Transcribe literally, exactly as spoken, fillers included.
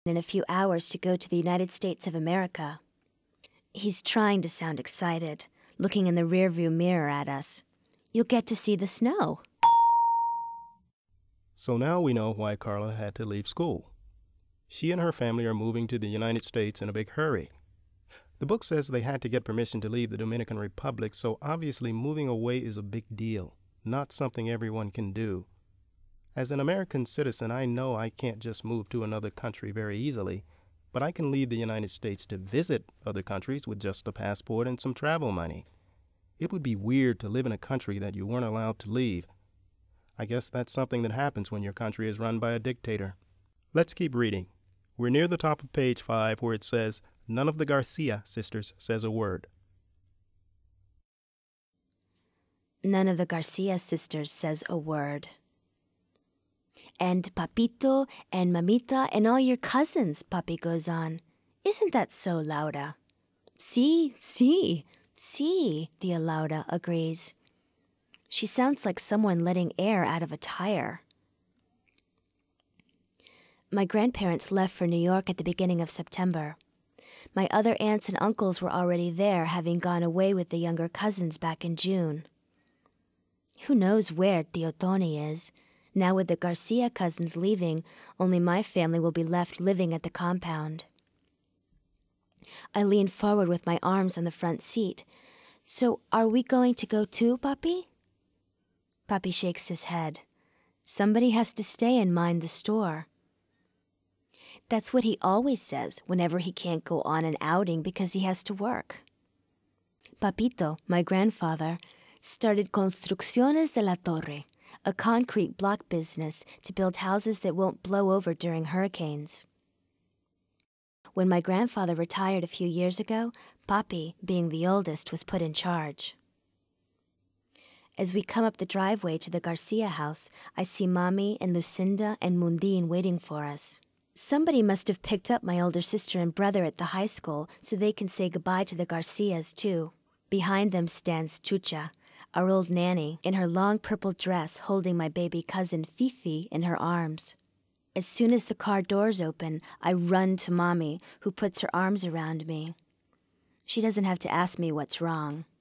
in a few hours to go to the United States of America. He's trying to sound excited, looking in the rearview mirror at us. You'll get to see the snow. So now we know why Carla had to leave school. She and her family are moving to the United States in a big hurry. The book says they had to get permission to leave the Dominican Republic, so obviously moving away is a big deal, not something everyone can do. As an American citizen, I know I can't just move to another country very easily, but I can leave the United States to visit other countries with just a passport and some travel money. It would be weird to live in a country that you weren't allowed to leave. I guess that's something that happens when your country is run by a dictator. Let's keep reading. We're near the top of page five where it says, none of the Garcia sisters says a word. None of the Garcia sisters says a word. And Papito and Mamita and all your cousins, Papi goes on. Isn't that so, Laura? Si, si, si, Tia Laura agrees. She sounds like someone letting air out of a tire. My grandparents left for New York at the beginning of September. My other aunts and uncles were already there, having gone away with the younger cousins back in June. Who knows where Tio Tony is? Now with the Garcia cousins leaving, only my family will be left living at the compound. I lean forward with my arms on the front seat. So are we going to go too, Papi? Papi shakes his head. Somebody has to stay and mind the store. That's what he always says whenever he can't go on an outing because he has to work. Papito, my grandfather, started Construcciones de la Torre, a concrete block business to build houses that won't blow over during hurricanes. When my grandfather retired a few years ago, Papi, being the oldest, was put in charge. As we come up the driveway to the Garcia house, I see Mommy and Lucinda and Mundine waiting for us. Somebody must have picked up my older sister and brother at the high school so they can say goodbye to the Garcias, too. Behind them stands Chucha, our old nanny, in her long purple dress holding my baby cousin Fifi in her arms. As soon as the car doors open, I run to Mommy, who puts her arms around me. She doesn't have to ask me what's wrong.